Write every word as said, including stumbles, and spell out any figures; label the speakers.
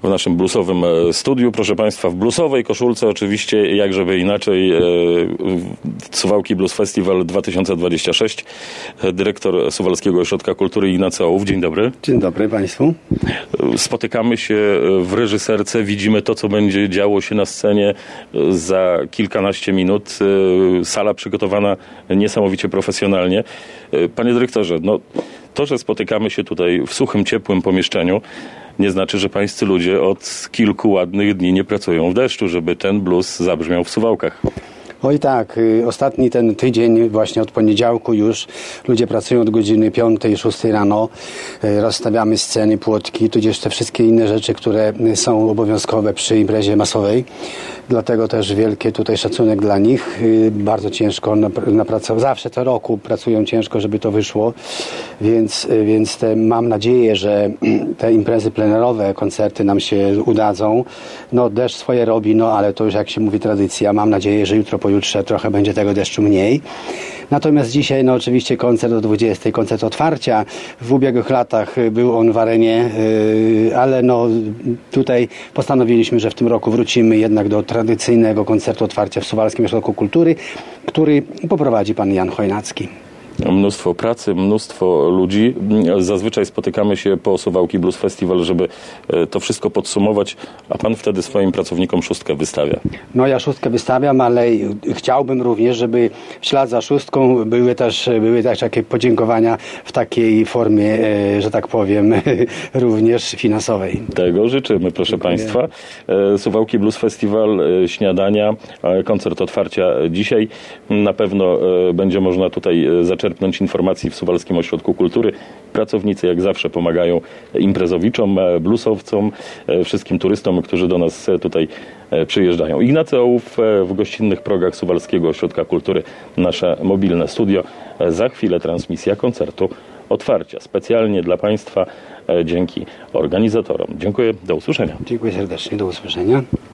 Speaker 1: w naszym bluesowym studiu. Proszę Państwa, w bluesowej koszulce oczywiście, jak żeby inaczej, Suwałki Blues Festival dwa tysiące dwudziesty szósty. Dyrektor Suwalskiego Ośrodka Kultury Ignacy Ołów. Dzień dobry.
Speaker 2: Dzień dobry Państwu.
Speaker 1: Spotykamy się w reżyserce, widzimy to, co będzie działo się na scenie za kilkanaście minut. Sala przygotowana niesamowicie profesjonalnie. Panie dyrektorze, no to, że spotykamy się tutaj w suchym, ciepłym pomieszczeniu, nie znaczy, że pańscy ludzie od kilku ładnych dni nie pracują w deszczu, żeby ten blues zabrzmiał w Suwałkach.
Speaker 2: Oj tak, ostatni ten tydzień, właśnie od poniedziałku już, ludzie pracują od godziny piątej, szóstej rano, rozstawiamy sceny, płotki, tudzież te wszystkie inne rzeczy, które są obowiązkowe przy imprezie masowej. Dlatego też wielki tutaj szacunek dla nich. Bardzo ciężko napracować, zawsze co roku pracują ciężko, żeby to wyszło, więc, więc te, mam nadzieję, że te imprezy plenerowe, koncerty nam się udadzą. No deszcz swoje robi, no ale to już jak się mówi tradycja. Mam nadzieję, że jutro, pojutrze trochę będzie tego deszczu mniej. Natomiast dzisiaj, no oczywiście koncert o dwudziestej, koncert otwarcia. W ubiegłych latach był on w arenie, yy, ale no tutaj postanowiliśmy, że w tym roku wrócimy jednak do tradycyjnego koncertu otwarcia w Suwalskim Ośrodku Kultury, który poprowadzi pan Jan Chojnacki.
Speaker 1: Mnóstwo pracy, mnóstwo ludzi. Zazwyczaj spotykamy się po Suwałki Blues Festival, żeby to wszystko podsumować, a pan wtedy swoim pracownikom szóstkę wystawia.
Speaker 2: No ja szóstkę wystawiam, ale chciałbym również, żeby w ślad za szóstką były też, były też takie podziękowania w takiej formie, że tak powiem, również finansowej.
Speaker 1: Tego życzymy, proszę Dziękuję. Państwa. Suwałki Blues Festival, śniadania, koncert otwarcia dzisiaj. Na pewno będzie można tutaj zaczerpnąć informacji w Suwalskim Ośrodku Kultury. Pracownicy jak zawsze pomagają imprezowiczom, bluesowcom, wszystkim turystom, którzy do nas tutaj przyjeżdżają. Ignacy Ołów w gościnnych progach Suwalskiego Ośrodka Kultury, nasze mobilne studio. Za chwilę transmisja koncertu otwarcia. Specjalnie dla Państwa, dzięki organizatorom. Dziękuję, do usłyszenia.
Speaker 2: Dziękuję serdecznie, do usłyszenia.